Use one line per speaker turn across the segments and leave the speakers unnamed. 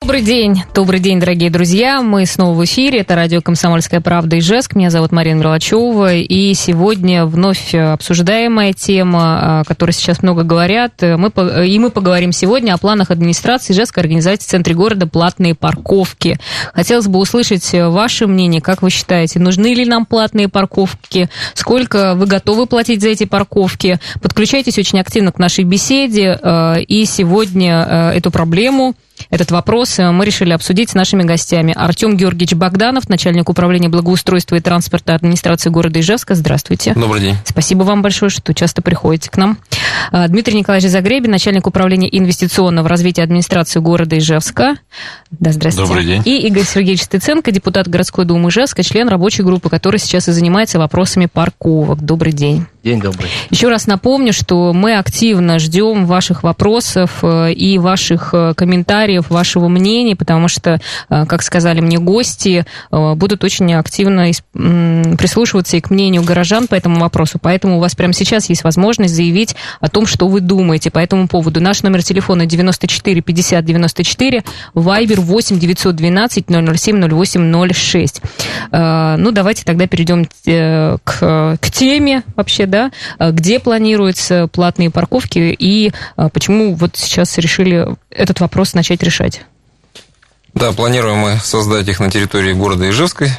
Добрый день, дорогие друзья. Мы снова в эфире. Это радио «Комсомольская правда» Ижевск. Меня зовут Марина Мерлачева. И сегодня вновь обсуждаемая тема, о которой сейчас много говорят. Мы поговорим сегодня о планах администрации Ижевской организации в центре города платные парковки. Хотелось бы услышать ваше мнение. Как вы считаете, нужны ли нам платные парковки? Сколько вы готовы платить за эти парковки? Подключайтесь очень активно к нашей беседе. И сегодня эту проблему, этот вопрос мы решили обсудить с нашими гостями. Артем Георгиевич Богданов, начальник управления благоустройства и транспорта администрации города Ижевска. Здравствуйте.
Добрый день.
Спасибо вам большое, что приходите к нам. Дмитрий Николаевич Загребин, начальник управления инвестиционного развития администрации города Ижевска. Да, здравствуйте.
Добрый день.
И Игорь Сергеевич Стыценко, депутат городской думы Ижевска, член рабочей группы, который сейчас и занимается вопросами парковок. Добрый день.
День добрый.
Еще раз напомню, что мы активно ждем ваших вопросов и ваших комментариев, вашего мнения, потому что, как сказали мне гости, будут очень активно прислушиваться и к мнению горожан по этому вопросу. Поэтому у вас прямо сейчас есть возможность заявить о том, что вы думаете по этому поводу. Наш номер телефона 94 50 94, вайбер 8 912 007 08 06. Ну, давайте тогда перейдем к теме вообще, да, где планируются платные парковки и почему вот сейчас решили этот вопрос начать решать?
Да, планируем мы создать их на территории города Ижевской.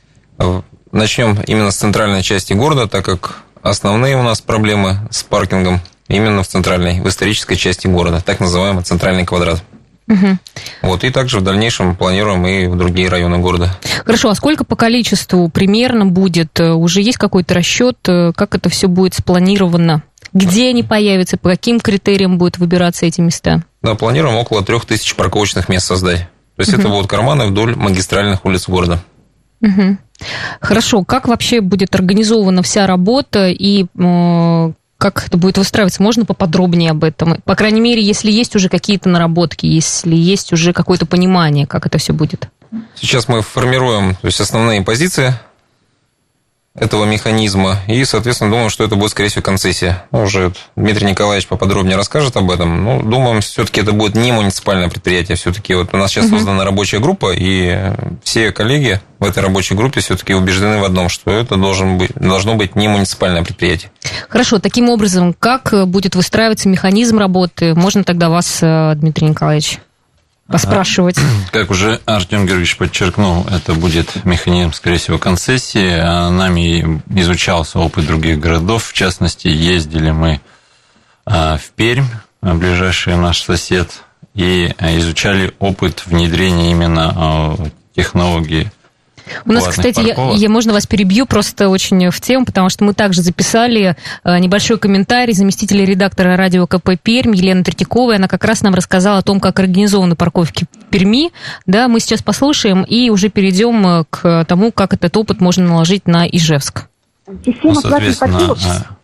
Начнем именно с центральной части города, так как основные у нас проблемы с паркингом именно в центральной, в исторической части города, так называемый центральный квадрат. Угу. Вот, и также в дальнейшем планируем и в другие районы города.
Хорошо, а сколько по количеству примерно будет? Уже есть какой-то расчет, как это все будет спланировано? Где они появятся, по каким критериям будут выбираться эти места?
Да, планируем около 3000 парковочных мест создать. То есть это будут карманы вдоль магистральных улиц города.
Угу. Хорошо, как вообще будет организована вся работа и как это будет выстраиваться? Можно поподробнее об этом? По крайней мере, если есть уже какие-то наработки, если есть уже какое-то понимание, как это все будет.
Сейчас мы формируем, то есть, основные позиции этого механизма, и, соответственно, думаем, что это будет, скорее всего, концессия. Уже Дмитрий Николаевич поподробнее расскажет об этом. Но думаем, все-таки это будет не муниципальное предприятие. Все-таки вот у нас сейчас создана рабочая группа, и все коллеги в этой рабочей группе все-таки убеждены в одном, что это должно быть не муниципальное предприятие.
Хорошо, таким образом, как будет выстраиваться механизм работы? Можно тогда вас, Дмитрий Николаевич, поспрашивать?
Как уже Артем Георгиевич подчеркнул, это будет механизм, скорее всего, концессии. Нами изучался опыт других городов. В частности, ездили мы в Пермь, ближайший наш сосед, и изучали опыт внедрения именно технологии.
У нас, кстати, можно вас перебью просто очень в тему, потому что мы также записали небольшой комментарий заместителя редактора радио КП Пермь Елены Третьяковой. Она как раз нам рассказала о том, как организованы парковки в Перми. Да, мы сейчас послушаем и уже перейдем к тому, как этот опыт можно наложить на Ижевск.
Система платных парковок.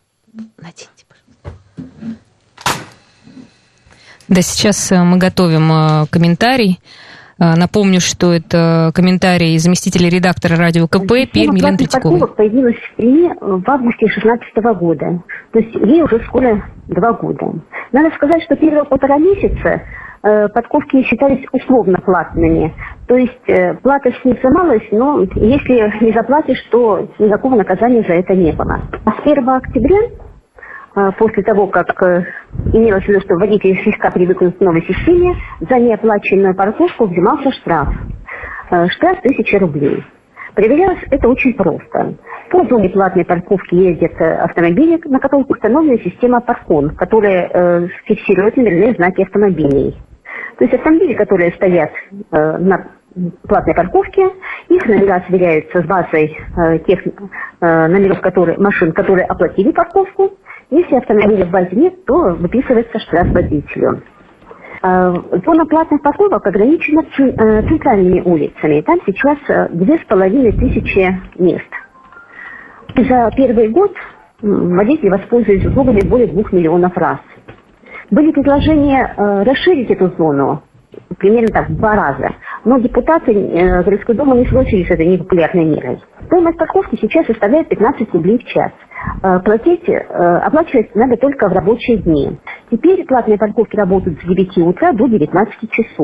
Да, сейчас мы готовим комментарий. Напомню, что это комментарий заместителя редактора радио КП Пермь Елены Третьяковой.
Парковок появилась в Перми в августе 2016 года. То есть ей уже скоро 2 года. Надо сказать, что первые 1,5 месяца парковки считались условно платными. То есть плата с них взималась, но если не заплатишь, то никакого наказания за это не было. А с 1 октября, после того, как имелось в виду, что водители слегка привыкли к новой системе, за неоплаченную парковку взимался штраф. Штраф 1000 рублей. Проверялось это очень просто. По зоне платной парковки ездят автомобили, на которых установлена система Паркон, которая фиксирует номерные знаки автомобилей. То есть автомобили, которые стоят на платной парковке, их номера сверяются с базой тех номеров машин, которые оплатили парковку. Если автомобиля в базе нет, то выписывается штраф водителю. Зона платных парковок ограничена центральными улицами. Там сейчас 2500 мест. За первый год водители воспользовались зонами более 2 миллионов раз. Были предложения расширить эту зону примерно так в 2 раза. Но депутаты городской думы не согласились с этой непопулярной мерой. Стоимость парковки сейчас составляет 15 рублей в час. Оплачивать надо только в рабочие дни. Теперь платные парковки работают с 9 утра до 19 часов.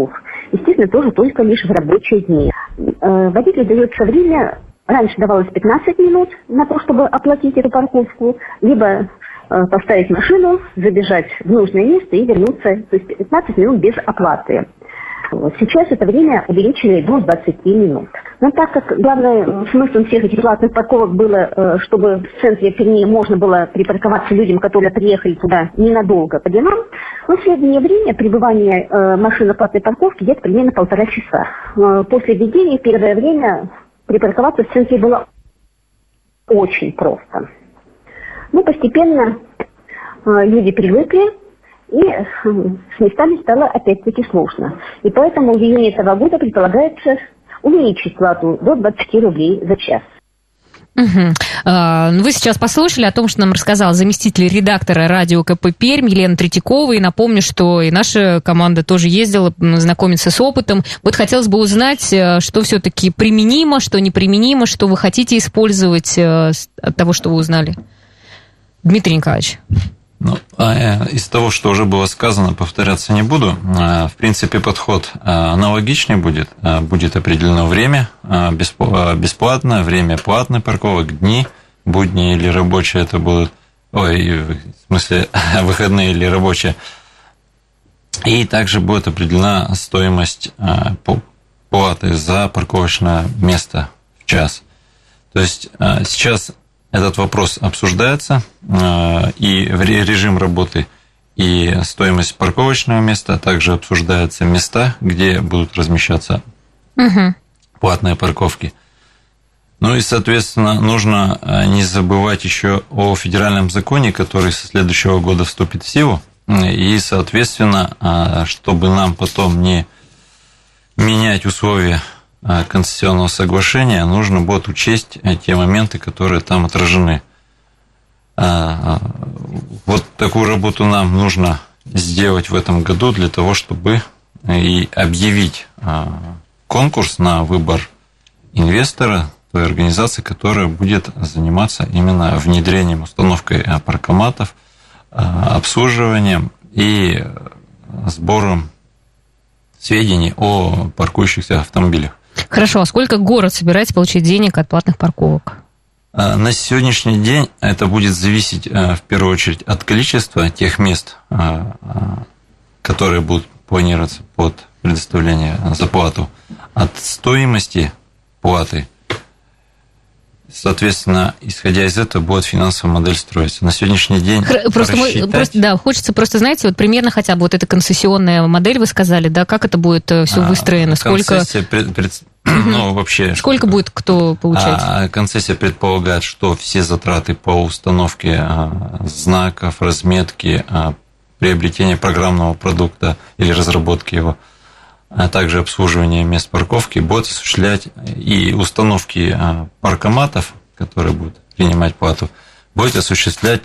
естественно, тоже только лишь в рабочие дни. Водителю дается время, раньше давалось 15 минут на то, чтобы оплатить эту парковку, либо поставить машину, забежать в нужное место и вернуться, то есть 15 минут без оплаты. Сейчас это время увеличили до 20 минут. Но так как главный смысл всех этих платных парковок было, чтобы в центре Перми можно было припарковаться людям, которые приехали туда ненадолго по делам, но в среднее время пребывания машин на платной парковке где-то примерно 1,5 часа. После введения первое время припарковаться в центре было очень просто. Но постепенно люди привыкли, и с местами стало опять-таки сложно. И поэтому в июне этого года предполагается увеличить плату до 20 рублей за час.
Вы сейчас послушали о том, что нам рассказал заместитель редактора радио КП Пермь Елена Третьякова. И напомню, что и наша команда тоже ездила знакомиться с опытом. Вот хотелось бы узнать, что все-таки применимо, что неприменимо, что вы хотите использовать от того, что вы узнали. Дмитрий Николаевич.
Из того, что уже было сказано, повторяться не буду. В принципе, подход аналогичный будет. Будет определено время бесплатное, время платной парковок, дни, будние или рабочие это будут, в смысле, выходные или рабочие. И также будет определена стоимость платы за парковочное место в час. То есть сейчас этот вопрос обсуждается, и режим работы, и стоимость парковочного места, а также обсуждаются места, где будут размещаться платные парковки. Ну и, соответственно, нужно не забывать еще о федеральном законе, который со следующего года вступит в силу, и, соответственно, чтобы нам потом не менять условия концессионного соглашения, нужно будет учесть те моменты, которые там отражены. Вот такую работу нам нужно сделать в этом году для того, чтобы и объявить конкурс на выбор инвестора, той организации, которая будет заниматься именно внедрением, установкой паркоматов, обслуживанием и сбором сведений о паркующихся автомобилях.
Хорошо, а сколько город собирается получить денег от платных парковок?
На сегодняшний день это будет зависеть в первую очередь от количества тех мест, которые будут планироваться под предоставление за плату, от стоимости платы. Соответственно, исходя из этого, будет финансовая модель строиться. На сегодняшний день
хочется просто, знаете, вот примерно хотя бы вот эта концессионная модель, вы сказали, да, как это будет все выстроено, сколько...
вообще...
Сколько будет кто получать?
Концессия предполагает, что все затраты по установке знаков, разметки, приобретения программного продукта или разработки его, а также обслуживание мест парковки будут осуществлять, и установки паркоматов, которые будут принимать плату, будет осуществляться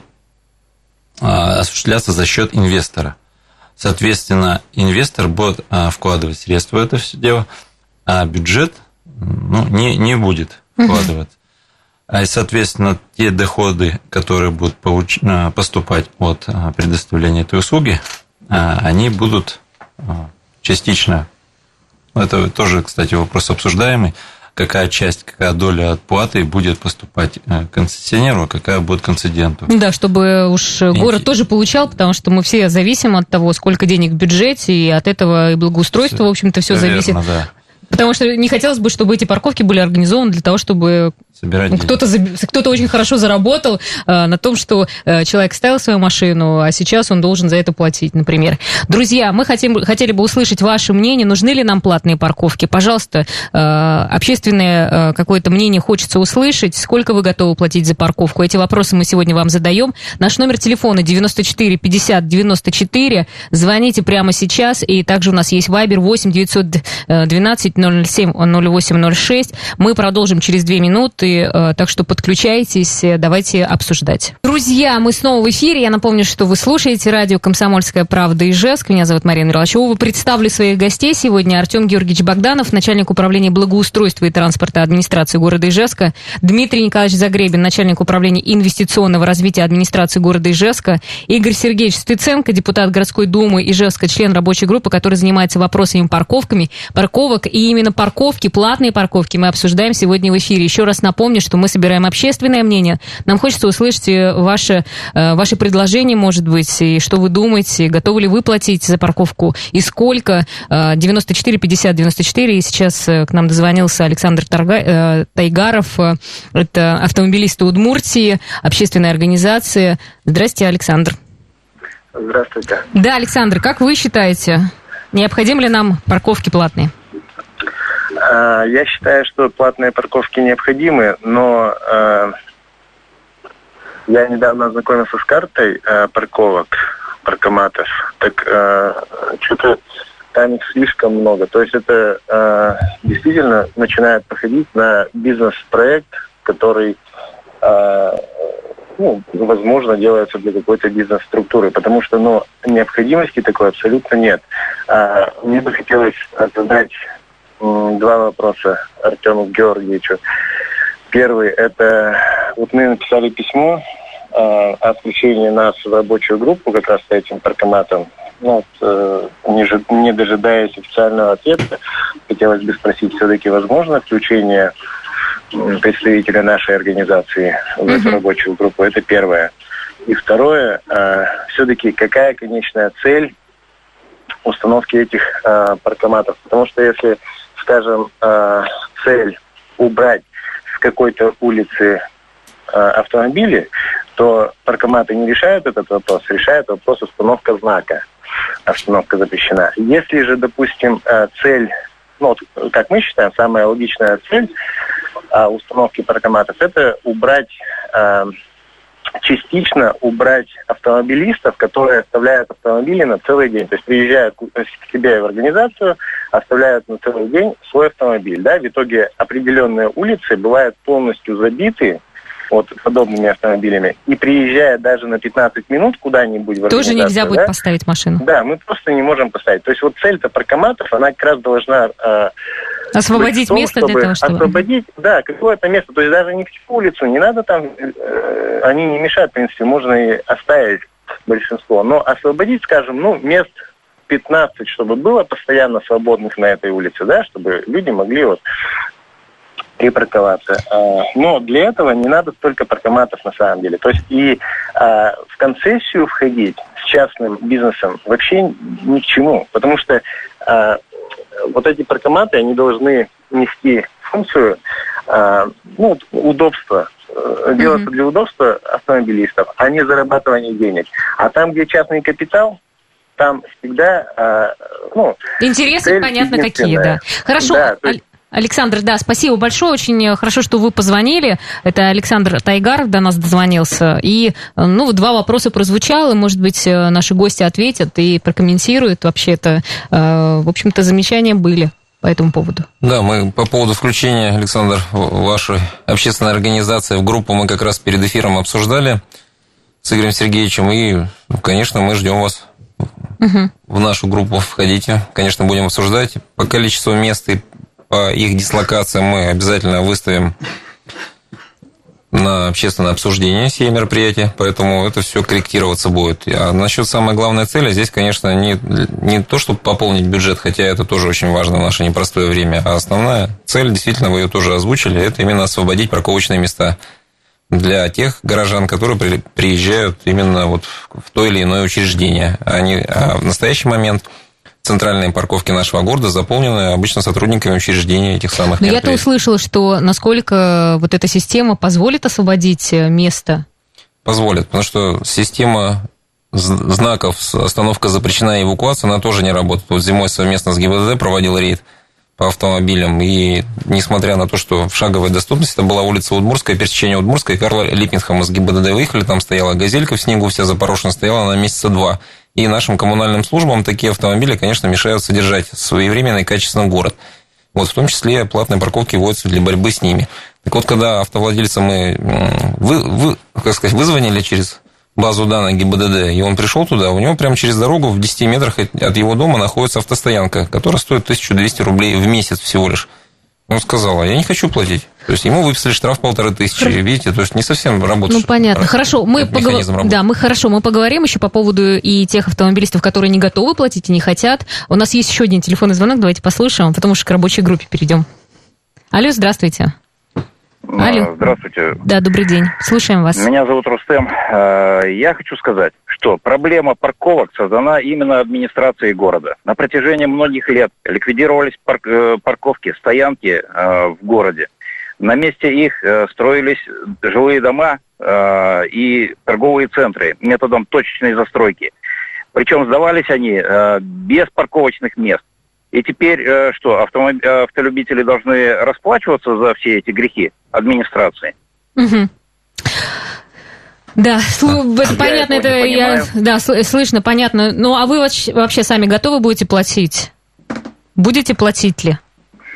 за счет инвестора. Соответственно, инвестор будет вкладывать средства в это все дело, а бюджет не будет вкладывать. И, соответственно, те доходы, которые будут поступать от предоставления этой услуги, они будут частично. Это тоже, кстати, вопрос обсуждаемый. Какая часть, какая доля от платы будет поступать концессионеру, а какая будет концеденту.
Да, чтобы уж город тоже получал, потому что мы все зависим от того, сколько денег в бюджете, и от этого и благоустройство, в общем-то, все зависит. Да. Потому что не хотелось бы, чтобы эти парковки были организованы для того, чтобы кто-то очень хорошо заработал на том, что человек ставил свою машину, а сейчас он должен за это платить, например. Друзья, мы хотели бы услышать ваше мнение, нужны ли нам платные парковки. Пожалуйста, общественное какое-то мнение хочется услышать. Сколько вы готовы платить за парковку? Эти вопросы мы сегодня вам задаем. Наш номер телефона 94 50 94. Звоните прямо сейчас. И также у нас есть Вайбер 8 912 07 08 06. Мы продолжим через 2 минуты. минуты, так что подключайтесь, давайте обсуждать. Друзья, мы снова в эфире. Я напомню, что вы слушаете радио «Комсомольская правда» Ижевск. Меня зовут Марина Мерлачева. Представлю своих гостей сегодня. Артем Георгиевич Богданов, начальник управления благоустройства и транспорта администрации города Ижевска. Дмитрий Николаевич Загребин, начальник управления инвестиционного развития администрации города Ижевска. Игорь Сергеевич Стыценко, депутат городской думы Ижевска, член рабочей группы, который занимается вопросами парковок. И именно парковки, платные парковки мы обсуждаем сегодня в эфире. Еще раз напомню, что мы собираем общественное мнение. Нам хочется услышать ваши предложения, может быть, и что вы думаете, готовы ли вы платить за парковку и сколько. 94 50 94. И сейчас к нам дозвонился Александр Тайгаров. Это автомобилисты Удмуртии, общественная организация. Здравствуйте, Александр.
Здравствуйте.
Да, Александр, как вы считаете, необходимы ли нам парковки платные?
Я считаю, что платные парковки необходимы, но я недавно ознакомился с картой паркоматов. Так что-то там их слишком много. То есть это действительно начинает походить на бизнес-проект, который, возможно, делается для какой-то бизнес-структуры, потому что, необходимости такой абсолютно нет. Мне бы хотелось задать два вопроса Артему Георгиевичу. Первый, это мы написали письмо о включении нас в рабочую группу как раз с этим паркоматом. Не дожидаясь официального ответа, хотелось бы спросить, все-таки возможно включение представителя нашей организации в эту рабочую группу? Это первое. И второе, все-таки какая конечная цель установки этих паркоматов? Потому что если, скажем, цель убрать с какой-то улицы автомобили, то паркоматы не решают этот вопрос, решает вопрос установка знака. Остановка запрещена. Если же, допустим, цель, как мы считаем, самая логичная цель установки паркоматов, это частично убрать автомобилистов, которые оставляют автомобили на целый день. То есть приезжают к себе в организацию, оставляют на целый день свой автомобиль. Да? В итоге определенные улицы бывают полностью забиты подобными автомобилями. И приезжая даже на 15 минут куда-нибудь в организацию... Тоже нельзя будет поставить машину. Да, мы просто не можем поставить. То есть цель-то паркоматов, она как раз должна...
освободить место для того, чтобы...
Освободить, какое-то место. То есть даже не всю улицу, не надо там... Они не мешают, в принципе, можно и оставить большинство. Но освободить, скажем, мест 15, чтобы было постоянно свободных на этой улице, да, чтобы люди могли припарковаться. Но для этого не надо столько паркоматов на самом деле. То есть и в концессию входить с частным бизнесом вообще ни к чему. Потому что эти паркоматы, они должны нести функцию удобства. Делаться для удобства автомобилистов, а не зарабатывания денег. А там, где частный капитал, там всегда...
интересы понятно какие, да. Хорошо. Да, Александр, спасибо большое, очень хорошо, что вы позвонили. Это Александр Тайгаров до нас дозвонился. И, два вопроса прозвучало, может быть, наши гости ответят и прокомментируют. Вообще-то, в общем-то, замечания были по этому поводу. Да,
мы по поводу включения, Александр, вашей общественной организации в группу мы как раз перед эфиром обсуждали с Игорем Сергеевичем. И, конечно, мы ждем вас в нашу группу. Входите. Конечно, будем обсуждать по количеству мест и по их дислокациям мы обязательно выставим на общественное обсуждение все мероприятия, поэтому это все корректироваться будет. А насчет самой главной цели, здесь, конечно, не то, чтобы пополнить бюджет, хотя это тоже очень важно в наше непростое время, а основная цель, действительно, вы ее тоже озвучили, это именно освободить парковочные места для тех горожан, которые приезжают именно в то или иное учреждение. А в настоящий момент... Центральные парковки нашего города заполнены обычно сотрудниками учреждений этих самых мероприятий. Но я-то услышала, что насколько эта система позволит освободить место? Позволит, потому что система знаков «Остановка запрещена» и «Эвакуация», она тоже не работает. Зимой совместно с ГИБДД проводил рейд по автомобилям, и несмотря на то, что в шаговой доступности, это была улица Удмуртская, пересечение Удмуртской, и Карла Липпингхэма из ГИБДД выехали, там стояла газелька в снегу, вся запорошена, стояла на месяца 2. И нашим коммунальным службам такие автомобили, конечно, мешают содержать своевременный и качественный город. В том числе платные парковки вводятся для борьбы с ними. Так вот, когда автовладельца мы вызвонили через базу данных ГИБДД, и он пришел туда, у него прямо через дорогу в 10 метрах от его дома находится автостоянка, которая стоит 1200 рублей в месяц всего лишь. Он сказал, я не хочу платить. То есть ему выписали штраф 1500, видите, то есть не совсем работает.
Ну, понятно. Хорошо, мы поговорим еще по поводу и тех автомобилистов, которые не готовы платить и не хотят. У нас есть еще один телефонный звонок, давайте послушаем, а потом уже к рабочей группе перейдем. Алло, здравствуйте. Алло.
Здравствуйте.
Да, добрый день. Слушаем вас.
Меня зовут Рустем. Я хочу сказать, что проблема парковок создана именно администрацией города. На протяжении многих лет ликвидировались парковки, стоянки в городе. На месте их строились жилые дома и торговые центры методом точечной застройки. Причем сдавались они без парковочных мест. И теперь что, автолюбители должны расплачиваться за все эти грехи администрации?
Угу. Да, это понятно, слышно, понятно. Ну, а вы вообще сами готовы будете платить? Будете платить ли?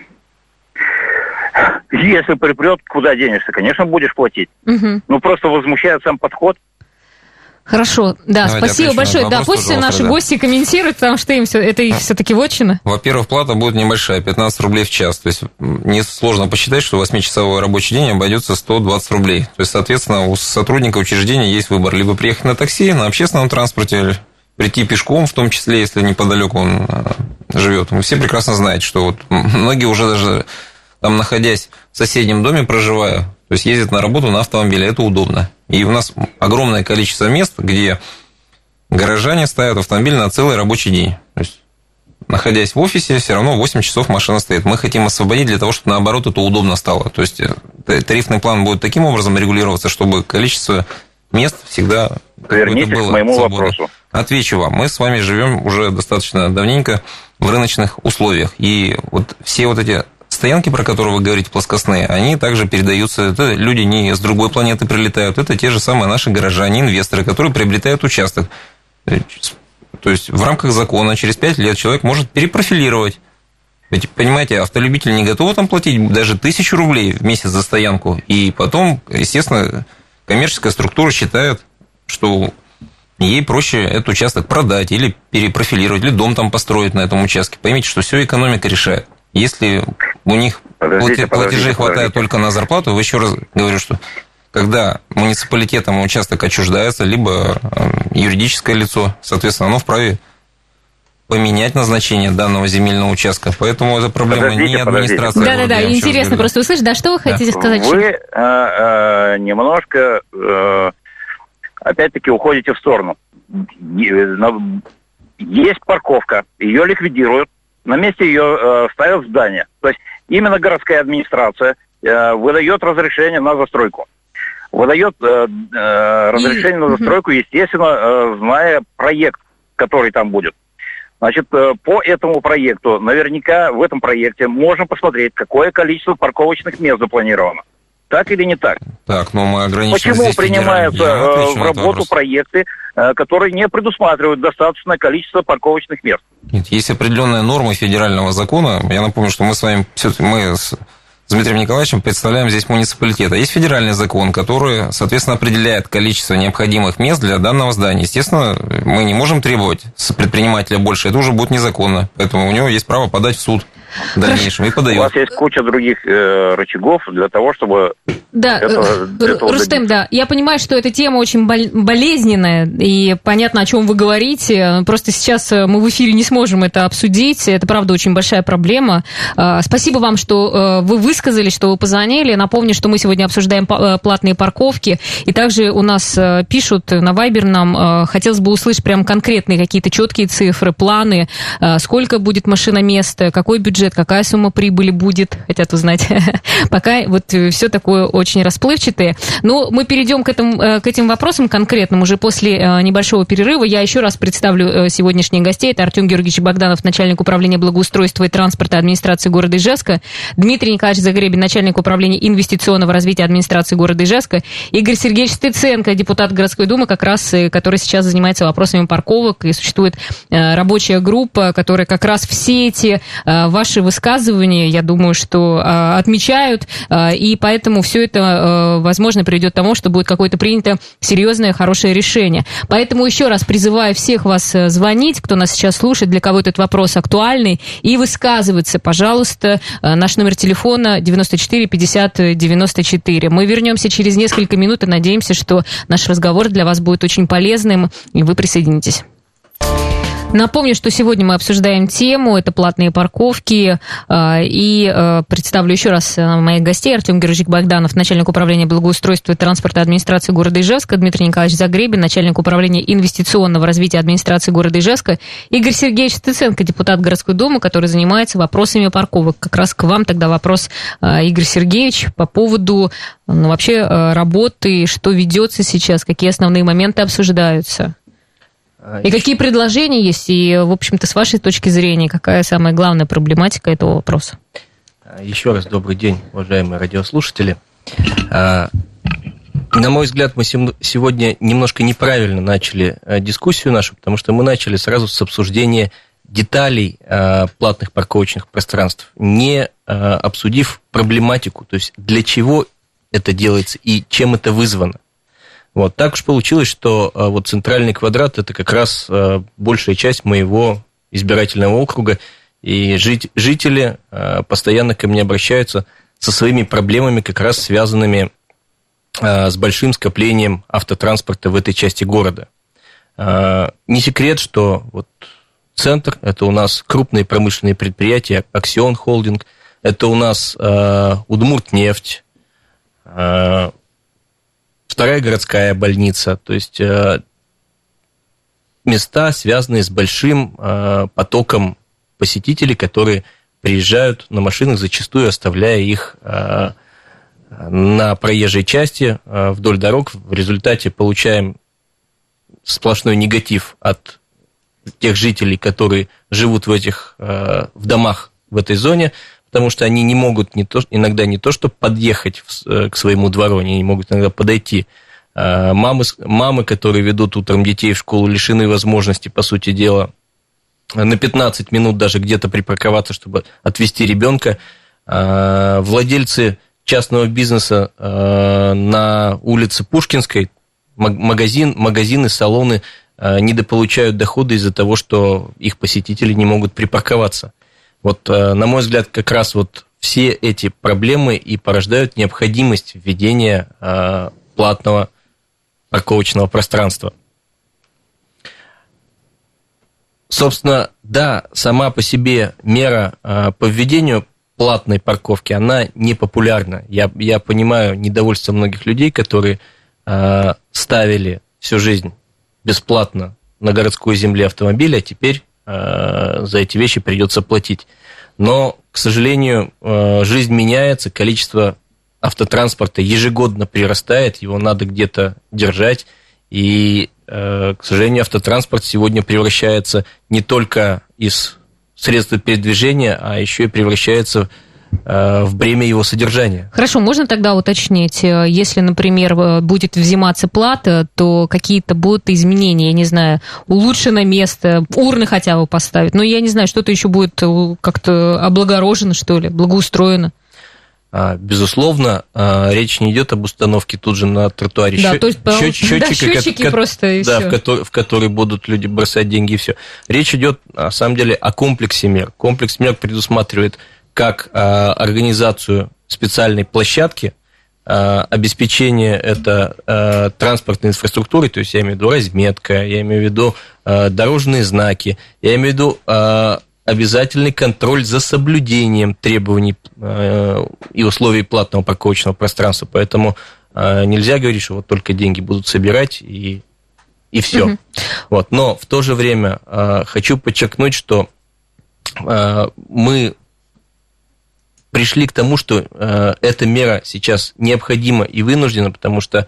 Если припрет, куда денешься? Конечно, будешь платить.
Угу.
Ну, просто возмущает сам подход.
Хорошо, да,
давайте
спасибо большое. Да, пусть наши гости комментируют, потому что это их все-таки вотчина.
Во-первых, плата будет небольшая, 15 рублей в час. То есть несложно посчитать, что 8-часовой рабочий день обойдется 120 рублей. То есть, соответственно, у сотрудника учреждения есть выбор. Либо приехать на такси, на общественном транспорте, прийти пешком, в том числе, если неподалеку он живет. Вы все прекрасно знаете, что вот многие уже даже там, находясь в соседнем доме, проживая, то есть ездят на работу на автомобиле, это удобно. И у нас огромное количество мест, где горожане ставят автомобиль на целый рабочий день. То есть, находясь в офисе, все равно 8 часов машина стоит. Мы хотим освободить для того, чтобы, наоборот, это удобно стало. То есть, тарифный план будет таким образом регулироваться, чтобы количество мест всегда
Вернитесь
было
к моему
свободно.
вопросу.
Отвечу вам. Мы с вами живем уже достаточно давненько в рыночных условиях. И вот все вот эти стоянки, про которые вы говорите, плоскостные, они также передаются, это люди не с другой планеты прилетают, это те же самые наши горожане, инвесторы, которые приобретают участок. То есть в рамках закона через 5 лет человек может перепрофилировать. Ведь, понимаете, автолюбитель не готов там платить даже 1000 рублей в месяц за стоянку, и потом, естественно, коммерческая структура считает, что ей проще этот участок продать или перепрофилировать, или дом там построить на этом участке. Поймите, что все экономика решает. Если у них платежей хватает только на зарплату, вы еще раз говорю, что когда муниципалитетом участок отчуждается, либо юридическое лицо, соответственно, оно вправе поменять назначение данного земельного участка. Поэтому это проблема не администрации.
Да, интересно просто услышать. Да, что вы хотите сказать?
Вы немножко, опять-таки, уходите в сторону. Есть парковка, ее ликвидируют. На месте ее ставят здание. То есть именно городская администрация выдает разрешение на застройку. Выдает разрешение на застройку, естественно, зная проект, который там будет. Значит, по этому проекту, наверняка в этом проекте можно посмотреть, какое количество парковочных мест запланировано. Так или не так?
Так, но мы ограничены.
Почему принимаются в работу проекты, которые не предусматривают достаточное количество парковочных мест?
Нет, есть определенные нормы федерального закона. Я напомню, что мы с вами, мы с Дмитрием Николаевичем представляем здесь муниципалитет. А есть федеральный закон, который, соответственно, определяет количество необходимых мест для данного здания. Естественно, мы не можем требовать с предпринимателя больше. Это уже будет незаконно. Поэтому у него есть право подать в суд в дальнейшем и подает.
У вас есть куча других рычагов для того, чтобы...
Да, Рустем, да, я понимаю, что эта тема очень болезненная, и понятно, о чем вы говорите. Просто сейчас мы в эфире не сможем это обсудить. Это, правда, очень большая проблема. Спасибо вам, что вы высказались, что вы позвонили. Напомню, что мы сегодня обсуждаем платные парковки. И также у нас пишут на Вайбер нам, хотелось бы услышать прям конкретные какие-то четкие цифры, планы, сколько будет машиномест, какой бюджет, какая сумма прибыли будет, хотят узнать. Пока вот все такое очень расплывчатое. Но мы перейдем к этим вопросам конкретным уже после небольшого перерыва. Я еще раз представлю сегодняшних гостей. Это Артем Георгиевич Богданов, начальник управления благоустройства и транспорта администрации города Ижевска, Дмитрий Николаевич Загребин, начальник управления инвестиционного развития администрации города Ижевска, Игорь Сергеевич Стыценко, депутат городской думы, как раз который сейчас занимается вопросами парковок, и существует рабочая группа, которая как раз все эти ваши ваши высказывания, я думаю, что отмечают, и поэтому все это, возможно, приведет к тому, что будет какое-то принято серьезное, хорошее решение. Поэтому еще раз призываю всех вас звонить, кто нас сейчас слушает, для кого этот вопрос актуальный, и высказываться, пожалуйста. Наш номер телефона 94 50 94. Мы вернемся через несколько минут и надеемся, что наш разговор для вас будет очень полезным, и вы присоединитесь. Напомню, что сегодня мы обсуждаем тему, это платные парковки, и представлю еще раз моих гостей. Артем Георгиевич Богданов, начальник управления благоустройства и транспорта администрации города Ижевска, Дмитрий Николаевич Загребин, начальник управления инвестиционного развития администрации города Ижевска, Игорь Сергеевич Стыценко, депутат городской думы, который занимается вопросами парковок. Как раз к вам тогда вопрос, Игорь Сергеевич, по поводу вообще работы, что ведется сейчас, какие основные моменты обсуждаются. И какие предложения есть, и, в общем-то, с вашей точки зрения, какая самая главная проблематика этого вопроса?
Еще раз добрый день, уважаемые радиослушатели. На мой взгляд, мы сегодня немножко неправильно начали дискуссию нашу, потому что мы начали сразу с обсуждения деталей платных парковочных пространств, не обсудив проблематику, то есть для чего это делается и чем это вызвано. Вот, так уж получилось, что вот центральный квадрат – это как раз большая часть моего избирательного округа, и жители постоянно ко мне обращаются со своими проблемами, как раз связанными с большим скоплением автотранспорта в этой части города. Не секрет, что вот центр – это у нас крупные промышленные предприятия, Аксион Холдинг, это у нас Удмуртнефть, Вторая городская больница, то есть места, связанные с большим потоком посетителей, которые приезжают на машинах, зачастую оставляя их на проезжей части вдоль дорог. В результате получаем сплошной негатив от тех жителей, которые живут в домах в этой зоне, потому что они не могут иногда не то что подъехать к своему двору, они не могут иногда подойти. Мамы, которые ведут утром детей в школу, лишены возможности, по сути дела, на 15 минут даже где-то припарковаться, чтобы отвезти ребенка. Владельцы частного бизнеса на улице Пушкинской, магазины, салоны недополучают доходы из-за того, что их посетители не могут припарковаться. Вот, на мой взгляд, как раз вот все эти проблемы и порождают необходимость введения платного парковочного пространства. Собственно, да, сама по себе мера по введению платной парковки, она не популярна. Я понимаю недовольство многих людей, которые ставили всю жизнь бесплатно на городской земле автомобили, а теперь за эти вещи придется платить. Но, к сожалению, жизнь меняется, количество автотранспорта ежегодно прирастает, его надо где-то держать, и, к сожалению, автотранспорт сегодня превращается не только из средства передвижения, а еще и превращается в бремя его содержания.
Хорошо, можно тогда уточнить, если, например, будет взиматься плата, то какие-то будут изменения, я не знаю, улучшено место, урны хотя бы поставить, но я не знаю, что-то еще будет как-то облагорожено, что ли, благоустроено?
Безусловно, речь не идет об установке тут же на тротуаре счетчики просто и все. В которые будут люди бросать деньги и все. Речь идет, на самом деле, о комплексе мер. Комплекс мер предусматривает как организацию специальной площадки, обеспечение это транспортной инфраструктурой, то есть я имею в виду разметка, я имею в виду дорожные знаки, я имею в виду обязательный контроль за соблюдением требований и условий платного парковочного пространства. Поэтому нельзя говорить, что вот только деньги будут собирать и все. Угу. Вот. Но в то же время хочу подчеркнуть, что мы пришли к тому, что эта мера сейчас необходима и вынуждена, потому что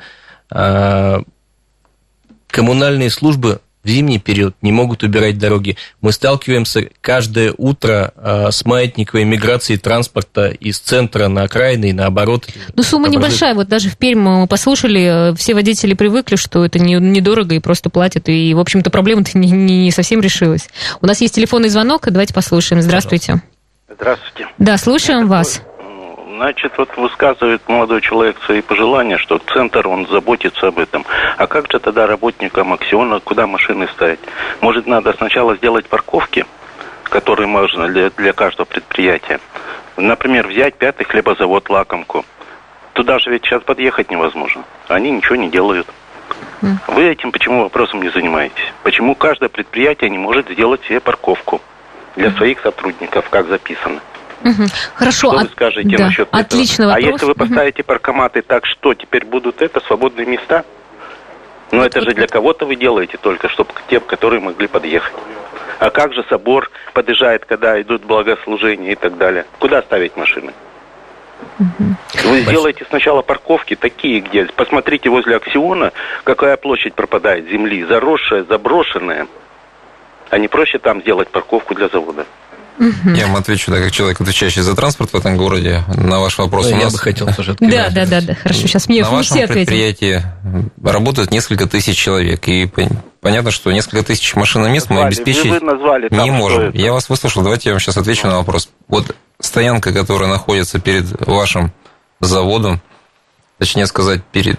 коммунальные службы в зимний период не могут убирать дороги. Мы сталкиваемся каждое утро с маятниковой миграцией транспорта из центра на окраины и наоборот.
Ну, сумма небольшая. Вот даже в Пермь мы послушали, все водители привыкли, что это недорого и просто платят. И, в общем-то, проблема-то не совсем решилась. У нас есть телефонный звонок, давайте послушаем. Здравствуйте.
Здравствуйте.
Да, слушаем вас.
Значит, вот высказывает молодой человек свои пожелания, что центр, он заботится об этом. А как же тогда работникам Аксиона, куда машины ставить? Может, надо сначала сделать парковки, которые можно для каждого предприятия. Например, взять 5-й хлебозавод «Лакомку». Туда же ведь сейчас подъехать невозможно. Они ничего не делают. Вы этим почему вопросом не занимаетесь? Почему каждое предприятие не может сделать себе парковку для своих сотрудников, как записано?
Хорошо.
Что вы скажете насчет этого?
Отличный вопрос.
А если вы поставите паркоматы, так что теперь будут свободные места? Но это же для кого-то вы делаете только, чтобы те, которые могли подъехать. А как же собор подъезжает, когда идут богослужения и так далее? Куда ставить машины? Вы сделаете сначала парковки такие, где... Посмотрите возле Аксиона, какая площадь пропадает земли. Заросшая, заброшенная. А не проще там сделать парковку для завода?
Я вам отвечу, как человек, отвечающий за транспорт в этом городе, на ваш вопрос.
Я бы хотел тоже ответить.
Да, хорошо, сейчас мне
на
все
вашем
ответим.
предприятии работают несколько тысяч человек, и понятно, что несколько тысяч машиномест мы обеспечить не можем. Я вас выслушал, давайте я вам сейчас отвечу на вопрос. Вот стоянка, которая находится перед вашим заводом, точнее сказать, перед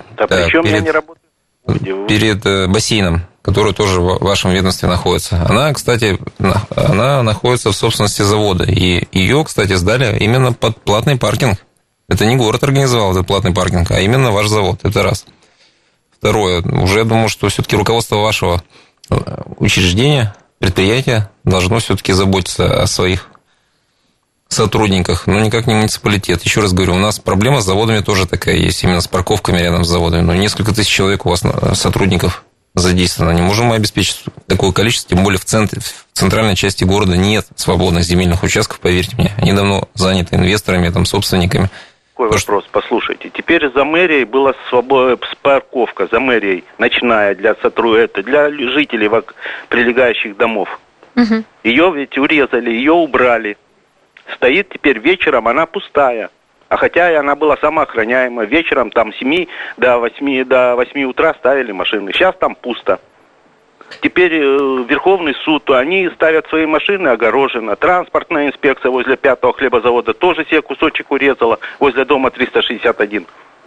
бассейном, который тоже в вашем ведомстве находится. Она, кстати, находится в собственности завода. И ее, кстати, сдали именно под платный паркинг. Это не город организовал этот платный паркинг, а именно ваш завод. Это раз. Второе. Уже я думаю, что все-таки руководство вашего учреждения, предприятия должно все-таки заботиться о своих сотрудниках, но никак не муниципалитет. Еще раз говорю, у нас проблема с заводами тоже такая есть, именно с парковками рядом с заводами. Но несколько тысяч человек у вас сотрудников задействовано. Не можем мы обеспечить такое количество, тем более в центральной части города нет свободных земельных участков, поверьте мне. Они давно заняты инвесторами, собственниками.
Такой вопрос, послушайте. Теперь за мэрией была парковка, за мэрией, ночная для жителей прилегающих домов. Ее ведь урезали, ее убрали. Стоит теперь вечером, она пустая. А хотя и она была самоохраняемая. Вечером там с 7 до 8 утра ставили машины. Сейчас там пусто. Теперь Верховный суд, они ставят свои машины огороженно. Транспортная инспекция возле 5-го хлебозавода тоже себе кусочек урезала. Возле дома 361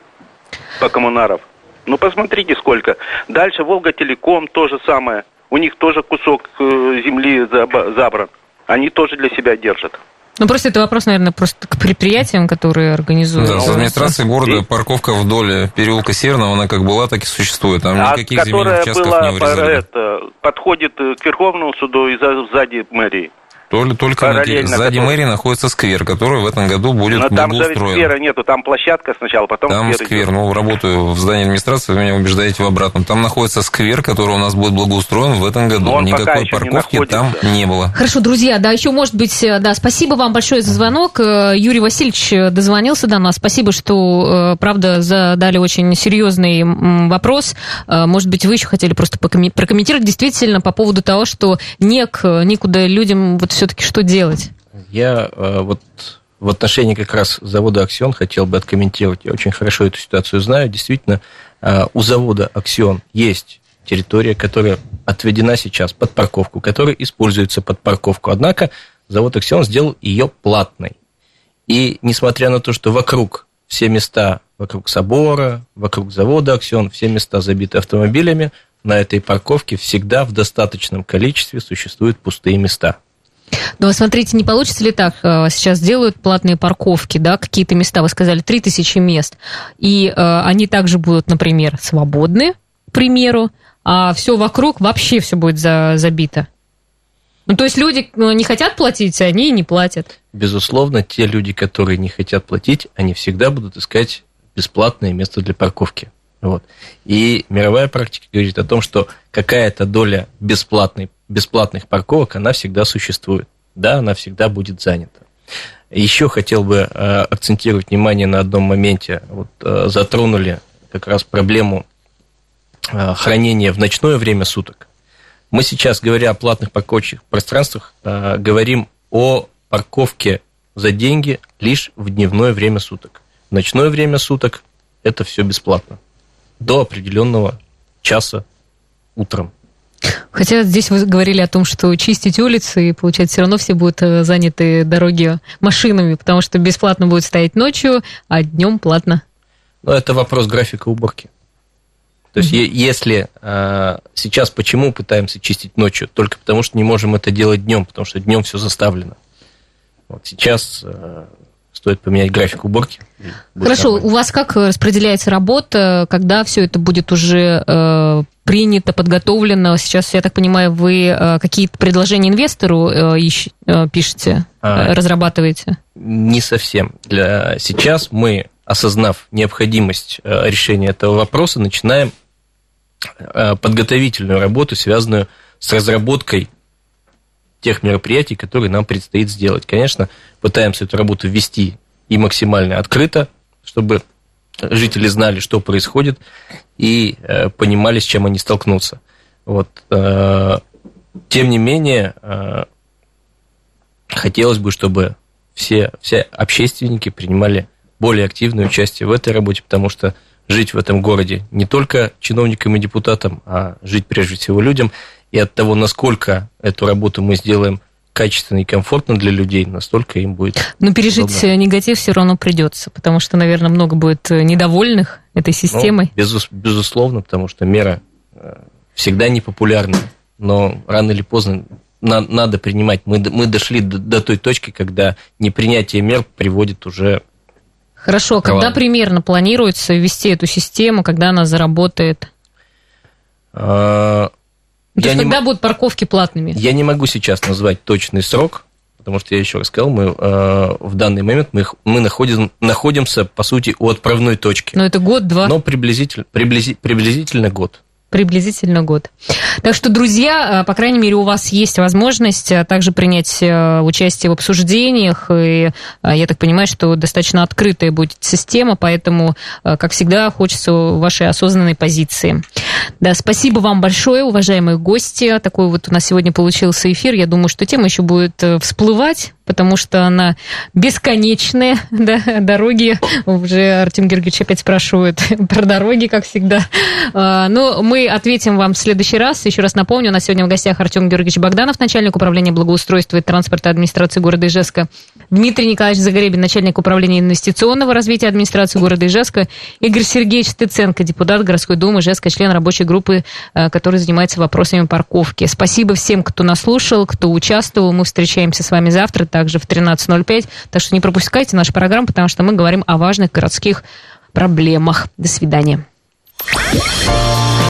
по Коммунаров. Ну, посмотрите сколько. Дальше Волга-Телеком то же самое. У них тоже кусок земли забран. Они тоже для себя держат.
Ну, просто это вопрос, наверное, просто к предприятиям, которые организуют.
Да, с администрацией города парковка вдоль переулка Северного, она как была, так и существует. Там никаких земельных участков не урезали.
Подходит к Верховному суду и сзади мэрии.
Только сзади мэрии находится сквер, который в этом году будет благоустроен.
Там же сквера нету, там площадка сначала, потом
там сквер. Работаю в здании администрации, вы меня убеждаете в обратном. Там находится сквер, который у нас будет благоустроен в этом году. Никакой парковки там не было.
Хорошо, друзья, еще может быть, спасибо вам большое за звонок. Юрий Васильевич дозвонился до нас. Спасибо, что, правда, задали очень серьезный вопрос. Может быть, вы еще хотели просто прокомментировать действительно по поводу того, что никуда людям все-таки что делать?
Я в отношении как раз завода «Аксион» хотел бы откомментировать. Я очень хорошо эту ситуацию знаю. Действительно, у завода «Аксион» есть территория, которая отведена сейчас под парковку, которая используется под парковку. Однако завод «Аксион» сделал ее платной. И несмотря на то, что вокруг все места, вокруг собора, вокруг завода «Аксион», все места забиты автомобилями, на этой парковке всегда в достаточном количестве существуют пустые места.
Но вы смотрите, не получится ли так? Сейчас делают платные парковки, какие-то места, вы сказали, 3000 мест, и они также будут, например, свободны, к примеру, а все вокруг вообще все будет забито. Ну, то есть люди не хотят платить, а они и не платят.
Безусловно, те люди, которые не хотят платить, они всегда будут искать бесплатное место для парковки. И мировая практика говорит о том, что какая-то доля бесплатных парковок, она всегда существует. Да, она всегда будет занята. Еще хотел бы акцентировать внимание на одном моменте. Затронули как раз проблему хранения в ночное время суток. Мы сейчас, говоря о платных парковочных пространствах, говорим о парковке за деньги лишь в дневное время суток. В ночное время суток это все бесплатно. До определенного часа утром.
Хотя здесь вы говорили о том, что чистить улицы, и, получается, все равно все будут заняты дороги машинами, потому что бесплатно будет стоять ночью, а днем платно.
Ну, это вопрос графика уборки. То есть, если сейчас почему пытаемся чистить ночью? Только потому, что не можем это делать днем, потому что днем все заставлено. Вот сейчас стоит поменять график уборки.
Хорошо, нормально. У вас как распределяется работа, когда все это будет уже принято, подготовлено? Сейчас, я так понимаю, вы какие-то предложения инвестору пишете, разрабатываете?
Не совсем. Сейчас мы, осознав необходимость решения этого вопроса, начинаем подготовительную работу, связанную с разработкой тех мероприятий, которые нам предстоит сделать. Конечно, пытаемся эту работу вести и максимально открыто, чтобы жители знали, что происходит, и понимали, с чем они столкнутся. Вот. Тем не менее, хотелось бы, чтобы все общественники принимали более активное участие в этой работе, потому что жить в этом городе не только чиновникам и депутатам, а жить прежде всего людям. И от того, насколько эту работу мы сделаем качественно и комфортно для людей, настолько им будет. Но
пережить
удобно.
Негатив все равно придется, потому что, наверное, много будет недовольных этой системой.
Безусловно, потому что мера всегда непопулярна, но рано или поздно надо принимать. Мы дошли до той точки, когда непринятие мер приводит уже...
Хорошо, когда примерно планируется ввести эту систему, когда она заработает? Когда будут парковки платными?
Я не могу сейчас назвать точный срок, потому что я еще раз сказал, мы в данный момент мы находимся, по сути, у отправной точки.
Но это год-два?
Но приблизительно год.
Приблизительно год. Так что, друзья, по крайней мере, у вас есть возможность также принять участие в обсуждениях. И я так понимаю, что достаточно открытая будет система, поэтому, как всегда, хочется вашей осознанной позиции. Да, спасибо вам большое, уважаемые гости. Такой вот у нас сегодня получился эфир. Я думаю, что тема еще будет всплывать, потому что она бесконечная, да, дороги. Уже Артем Георгиевич опять спрашивает про дороги, как всегда. Но мы ответим вам в следующий раз. Еще раз напомню, у нас сегодня в гостях Артем Георгиевич Богданов, начальник управления благоустройства и транспорта администрации города Ижевска, Дмитрий Николаевич Загребин, начальник управления инвестиционного развития администрации города Ижевска, Игорь Сергеевич Стыценко, депутат городской думы Ижевска, член рабочей группы, который занимается вопросами парковки. Спасибо всем, кто нас слушал, кто участвовал. Мы встречаемся с вами завтра, также в 13:05. Так что не пропускайте нашу программу, потому что мы говорим о важных городских проблемах. До свидания.